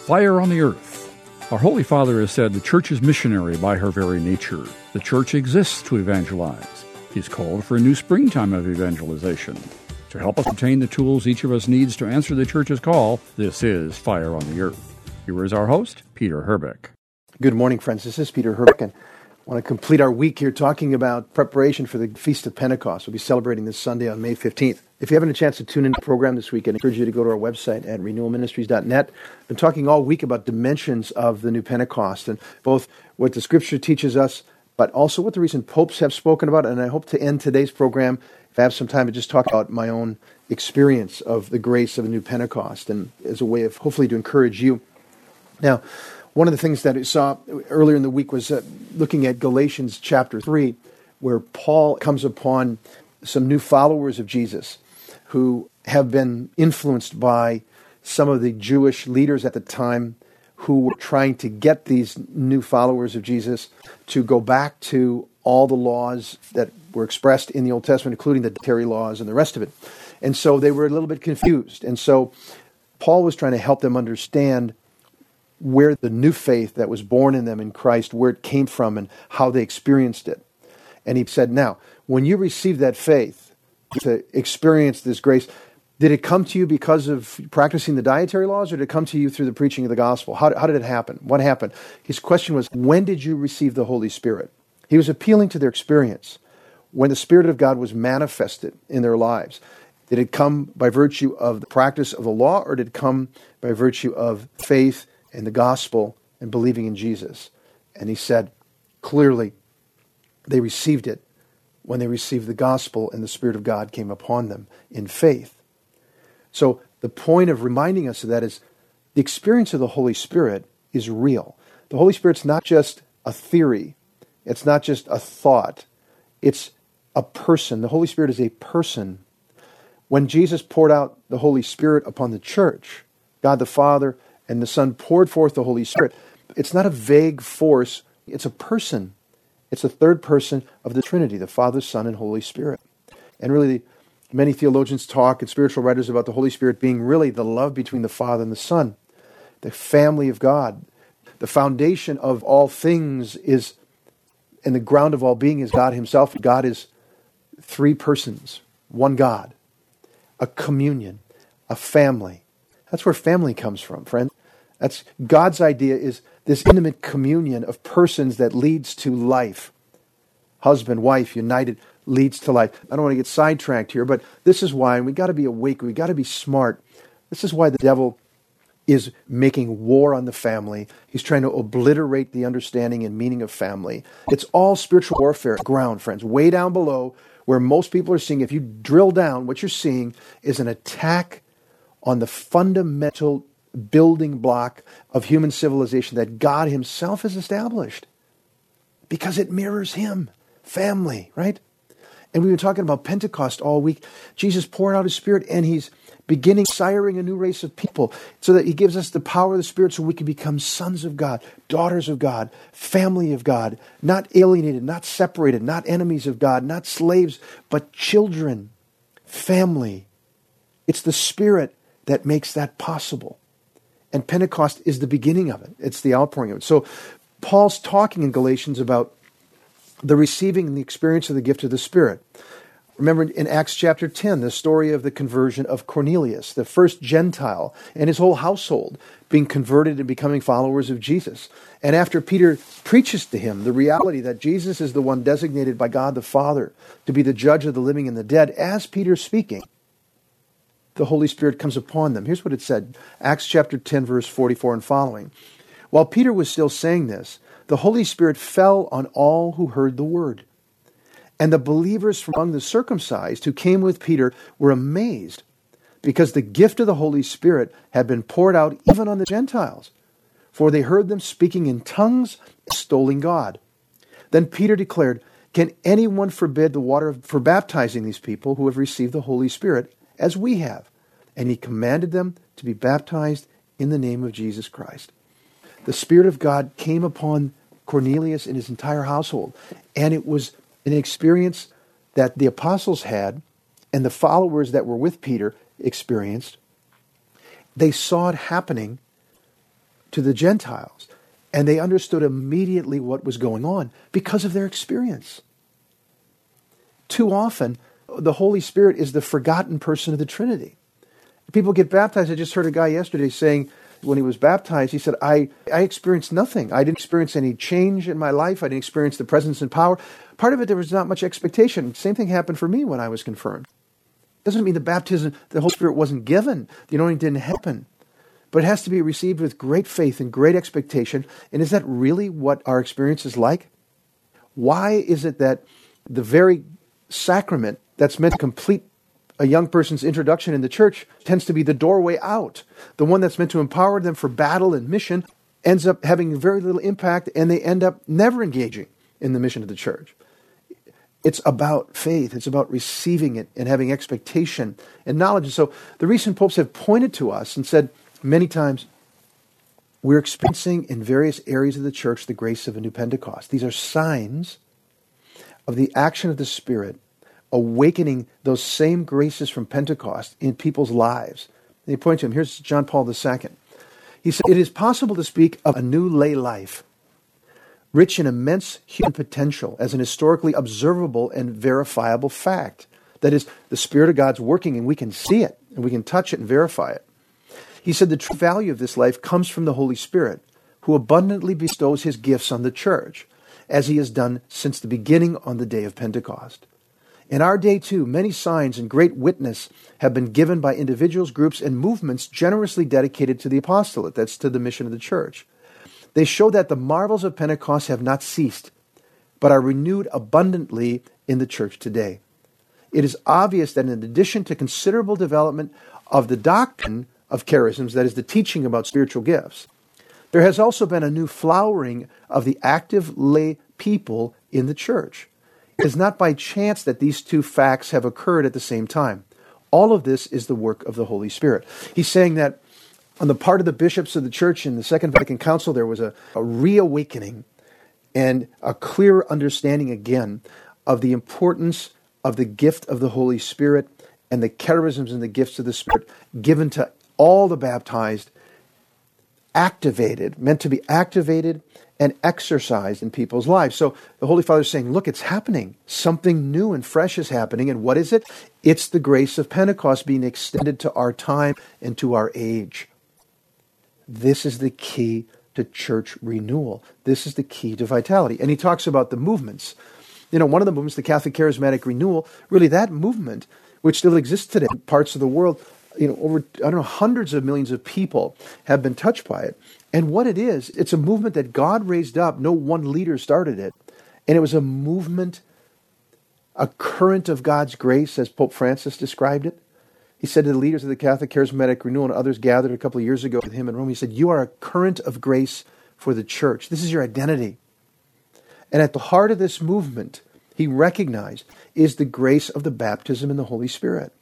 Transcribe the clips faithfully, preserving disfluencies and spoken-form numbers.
Fire on the Earth. Our Holy Father has said the Church is missionary by her very nature. The Church exists to evangelize. He's called for a new springtime of evangelization. To help us obtain the tools each of us needs to answer the Church's call, this is Fire on the Earth. Here is our host, Peter Herbeck. Good morning, friends. This is Peter Herbeck, and I want to complete our week here talking about preparation for the Feast of Pentecost. We'll be celebrating this Sunday on May fifteenth. If you haven't had a chance to tune into the program this week, I encourage you to go to our website at renewal ministries dot net. I've been talking all week about dimensions of the new Pentecost, and both what the Scripture teaches us, but also what the recent popes have spoken about. And I hope to end today's program, if I have some time, to just talk about my own experience of the grace of the new Pentecost, and as a way of hopefully to encourage you. Now, one of the things that I saw earlier in the week was uh, looking at Galatians chapter three, where Paul comes upon some new followers of Jesus who have been influenced by some of the Jewish leaders at the time who were trying to get these new followers of Jesus to go back to all the laws that were expressed in the Old Testament, including the dietary laws and the rest of it. And so they were a little bit confused. And so Paul was trying to help them understand where the new faith that was born in them in Christ, where it came from and how they experienced it. And he said, now, when you received that faith to experience this grace, did it come to you because of practicing the dietary laws, or did it come to you through the preaching of the gospel? How, how did it happen? What happened? His question was, when did you receive the Holy Spirit? He was appealing to their experience. When the Spirit of God was manifested in their lives, did it come by virtue of the practice of the law, or did it come by virtue of faith and the gospel and believing in Jesus? And he said, clearly, they received it when they received the gospel and the Spirit of God came upon them in faith. So the point of reminding us of that is the experience of the Holy Spirit is real. The Holy Spirit's not just a theory. It's not just a thought. It's a person. The Holy Spirit is a person. When Jesus poured out the Holy Spirit upon the church, God the Father and the Son poured forth the Holy Spirit. It's not a vague force. It's a person. It's the third person of the Trinity, the Father, Son, and Holy Spirit. And really, many theologians talk and spiritual writers about the Holy Spirit being really the love between the Father and the Son, the family of God. The foundation of all things is, and the ground of all being is God himself. God is three persons, one God, a communion, a family. That's where family comes from, friend. That's God's idea, is this intimate communion of persons that leads to life. Husband, wife, united, leads to life. I don't want to get sidetracked here, but this is why, and we got to be awake, we got to be smart. This is why the devil is making war on the family. He's trying to obliterate the understanding and meaning of family. It's all spiritual warfare ground, friends, way down below, where most people are seeing. If you drill down, what you're seeing is an attack on the fundamental building block of human civilization that God himself has established, because it mirrors him, family, right? And we've been talking about Pentecost all week. Jesus poured out his Spirit, and he's beginning siring a new race of people so that he gives us the power of the Spirit so we can become sons of God, daughters of God, family of God, not alienated, not separated, not enemies of God, not slaves, but children, family. It's the Spirit that makes that possible. And Pentecost is the beginning of it. It's the outpouring of it. So Paul's talking in Galatians about the receiving and the experience of the gift of the Spirit. Remember in Acts chapter ten, the story of the conversion of Cornelius, the first Gentile, and his whole household being converted and becoming followers of Jesus. And after Peter preaches to him the reality that Jesus is the one designated by God the Father to be the judge of the living and the dead, as Peter's speaking, the Holy Spirit comes upon them. Here's what it said, Acts chapter ten, verse forty-four and following. While Peter was still saying this, the Holy Spirit fell on all who heard the word. And the believers from among the circumcised who came with Peter were amazed, because the gift of the Holy Spirit had been poured out even on the Gentiles, for they heard them speaking in tongues, extolling God. Then Peter declared, "Can anyone forbid the water for baptizing these people who have received the Holy Spirit, as we have?" And he commanded them to be baptized in the name of Jesus Christ. The Spirit of God came upon Cornelius and his entire household, and it was an experience that the apostles had and the followers that were with Peter experienced. They saw it happening to the Gentiles. And they understood immediately what was going on because of their experience. Too often, the Holy Spirit is the forgotten person of the Trinity. People get baptized. I just heard a guy yesterday saying, when he was baptized, he said, I, I experienced nothing. I didn't experience any change in my life. I didn't experience the presence and power. Part of it, there was not much expectation. Same thing happened for me when I was confirmed. Doesn't mean the baptism, the Holy Spirit wasn't given. The anointing didn't happen. But it has to be received with great faith and great expectation. And is that really what our experience is like? Why is it that the very sacrament that's meant to complete a young person's introduction in the church tends to be the doorway out? The one that's meant to empower them for battle and mission ends up having very little impact, and they end up never engaging in the mission of the church. It's about faith. It's about receiving it and having expectation and knowledge. And so the recent popes have pointed to us and said many times, we're experiencing in various areas of the church the grace of a new Pentecost. These are signs of the action of the Spirit awakening those same graces from Pentecost in people's lives. And they point to him. Here's John Paul the Second. He said, it is possible to speak of a new lay life, rich in immense human potential as an historically observable and verifiable fact. That is, the Spirit of God's working and we can see it and we can touch it and verify it. He said the true value of this life comes from the Holy Spirit, who abundantly bestows his gifts on the church, as he has done since the beginning on the day of Pentecost. In our day, too, many signs and great witness have been given by individuals, groups, and movements generously dedicated to the apostolate, that's to the mission of the church. They show that the marvels of Pentecost have not ceased, but are renewed abundantly in the church today. It is obvious that in addition to considerable development of the doctrine of charisms, that is the teaching about spiritual gifts, there has also been a new flowering of the active lay people in the church. It is not by chance that these two facts have occurred at the same time. All of this is the work of the Holy Spirit. He's saying that on the part of the bishops of the church in the Second Vatican Council, there was a, a reawakening and a clear understanding again of the importance of the gift of the Holy Spirit and the charisms and the gifts of the Spirit given to all the baptized, activated, meant to be activated and exercised in people's lives. So the Holy Father is saying, look, it's happening. Something new and fresh is happening. And what is it? It's the grace of Pentecost being extended to our time and to our age. This is the key to church renewal. This is the key to vitality. And he talks about the movements. You know, one of the movements, the Catholic Charismatic Renewal, really that movement, which still exists today in parts of the world, you know, over, I don't know, hundreds of millions of people have been touched by it. And what it is, it's a movement that God raised up. No one leader started it. And it was a movement, a current of God's grace, as Pope Francis described it. He said to the leaders of the Catholic Charismatic Renewal and others gathered a couple of years ago with him in Rome, he said, you are a current of grace for the church. This is your identity. And at the heart of this movement, he recognized, is the grace of the baptism in the Holy Spirit.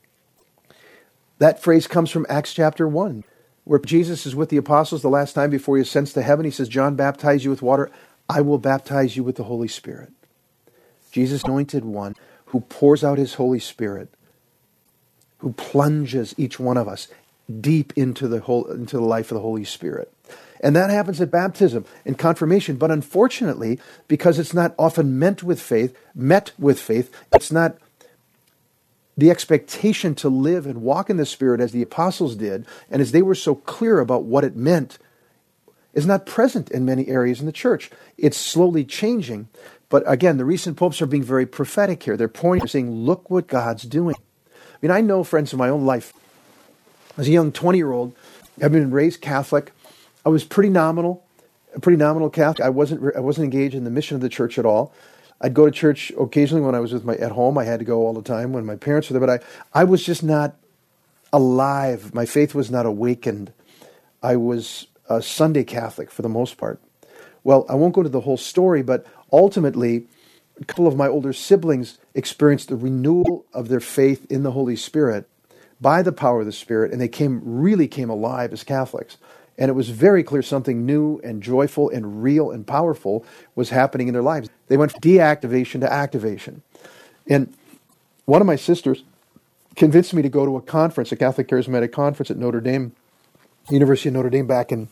That phrase comes from Acts chapter one, where Jesus is with the apostles the last time before he ascends to heaven. He says, John baptized you with water. I will baptize you with the Holy Spirit. Jesus, anointed one, who pours out his Holy Spirit, who plunges each one of us deep into the whole, into the life of the Holy Spirit. And that happens at baptism and confirmation. But unfortunately, because it's not often meant with faith, met with faith, it's not the expectation to live and walk in the Spirit as the apostles did, and as they were so clear about what it meant, is not present in many areas in the church. It's slowly changing. But again, the recent popes are being very prophetic here. They're pointing, they're saying, look what God's doing. I mean, I know, friends, in my own life, as a young twenty-year-old, I've been raised Catholic. I was pretty nominal, a pretty nominal Catholic. I wasn't I wasn't engaged in the mission of the church at all. I'd go to church occasionally when I was with my at home. I had to go all the time when my parents were there, but I, I was just not alive. My faith was not awakened. I was a Sunday Catholic for the most part. Well, I won't go into the whole story, but ultimately, a couple of my older siblings experienced the renewal of their faith in the Holy Spirit by the power of the Spirit, and they came really came alive as Catholics. And it was very clear something new and joyful and real and powerful was happening in their lives. They went from deactivation to activation. And one of my sisters convinced me to go to a conference, a Catholic Charismatic conference at Notre Dame, University of Notre Dame, back in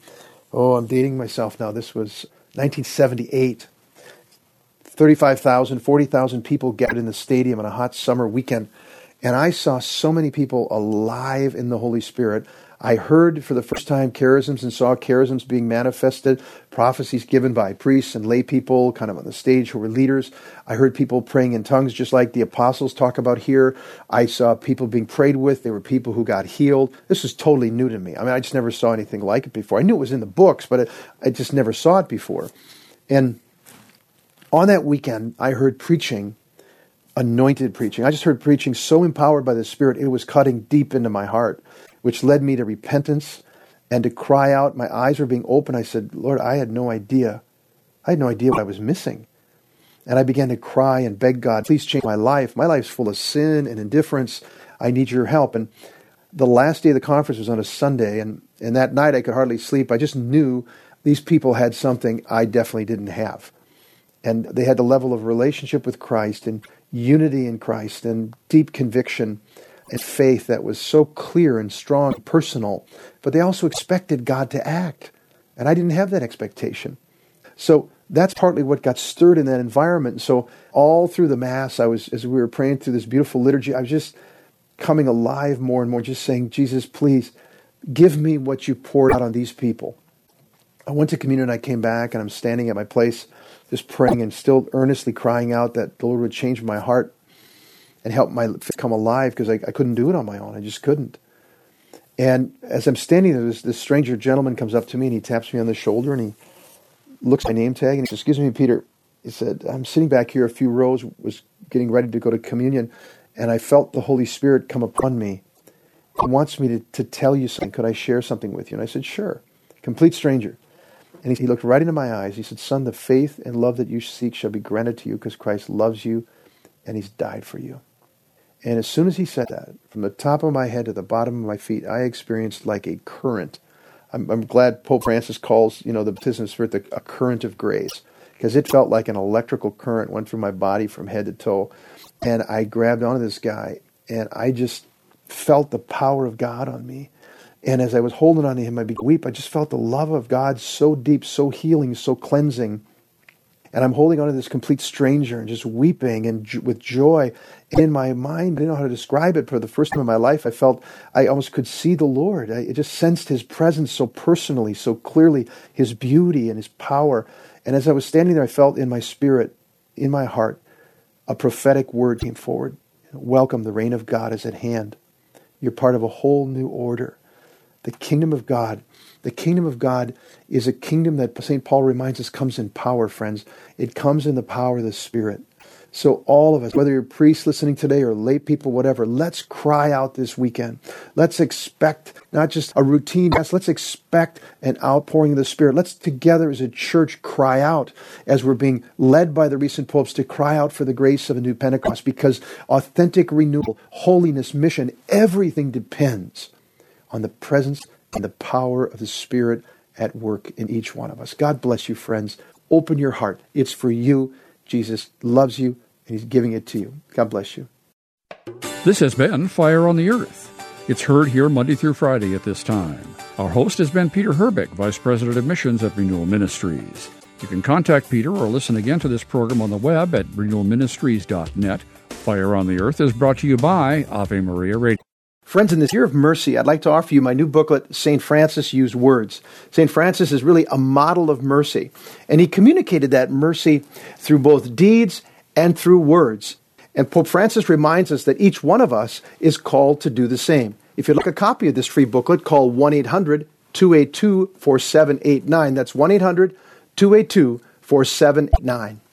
Oh, I'm dating myself now. This was nineteen seventy-eight. thirty-five thousand, forty thousand people gathered in the stadium on a hot summer weekend. And I saw so many people alive in the Holy Spirit. I heard for the first time charisms and saw charisms being manifested, prophecies given by priests and lay people kind of on the stage who were leaders. I heard people praying in tongues just like the apostles talk about here. I saw people being prayed with. There were people who got healed. This was totally new to me. I mean, I just never saw anything like it before. I knew it was in the books, but it, I just never saw it before. And on that weekend, I heard preaching, anointed preaching. I just heard preaching so empowered by the Spirit, it was cutting deep into my heart, which led me to repentance and to cry out. My eyes were being opened. I said, Lord, I had no idea. I had no idea what I was missing. And I began to cry and beg God, please change my life. My life's full of sin and indifference. I need your help. And the last day of the conference was on a Sunday, and, and that night I could hardly sleep. I just knew these people had something I definitely didn't have. And they had the level of relationship with Christ and unity in Christ and deep conviction and faith that was so clear and strong, and personal, but they also expected God to act. And I didn't have that expectation. So that's partly what got stirred in that environment. And so all through the Mass, I was, as we were praying through this beautiful liturgy, I was just coming alive more and more, just saying, Jesus, please give me what you poured out on these people. I went to communion, I came back, and I'm standing at my place just praying and still earnestly crying out that the Lord would change my heart and help my faith come alive, because I, I couldn't do it on my own. I just couldn't. And as I'm standing there, this, this stranger gentleman comes up to me and he taps me on the shoulder and he looks at my name tag and he says, excuse me, Peter. He said, I'm sitting back here a few rows, was getting ready to go to communion, and I felt the Holy Spirit come upon me. He wants me to, to tell you something. Could I share something with you? And I said, sure. Complete stranger. And he, he looked right into my eyes. He said, son, the faith and love that you seek shall be granted to you because Christ loves you and he's died for you. And as soon as he said that, from the top of my head to the bottom of my feet, I experienced like a current. I'm, I'm glad Pope Francis calls, you know, the baptism of the Spirit the, a current of grace, because it felt like an electrical current went through my body from head to toe. And I grabbed onto this guy, and I just felt the power of God on me. And as I was holding on to him, I began to weep. I just felt the love of God so deep, so healing, so cleansing. And I'm holding on to this complete stranger and just weeping and j- with joy. In my mind, I didn't know how to describe it. For the first time in my life, I felt I almost could see the Lord. I just sensed his presence so personally, so clearly, his beauty and his power. And as I was standing there, I felt in my spirit, in my heart, a prophetic word came forward. Welcome, the reign of God is at hand. You're part of a whole new order. The kingdom of God. The kingdom of God is a kingdom that Saint Paul reminds us comes in power, friends. It comes in the power of the Spirit. So all of us, whether you're priests listening today or lay people, whatever, let's cry out this weekend. Let's expect not just a routine, let's expect an outpouring of the Spirit. Let's together as a church cry out as we're being led by the recent popes to cry out for the grace of a new Pentecost, because authentic renewal, holiness, mission, everything depends on the presence and the power of the Spirit at work in each one of us. God bless you, friends. Open your heart. It's for you. Jesus loves you, and he's giving it to you. God bless you. This has been Fire on the Earth. It's heard here Monday through Friday at this time. Our host has been Peter Herbeck, Vice President of Missions at Renewal Ministries. You can contact Peter or listen again to this program on the web at renewal ministries dot net. Fire on the Earth is brought to you by Ave Maria Radio. Friends, in this year of mercy, I'd like to offer you my new booklet, Saint Francis Used Words. Saint Francis is really a model of mercy, and he communicated that mercy through both deeds and through words. And Pope Francis reminds us that each one of us is called to do the same. If you'd like a copy of this free booklet, call one eight hundred two eight two four seven eight nine. That's one eight hundred two eight two four seven eight nine.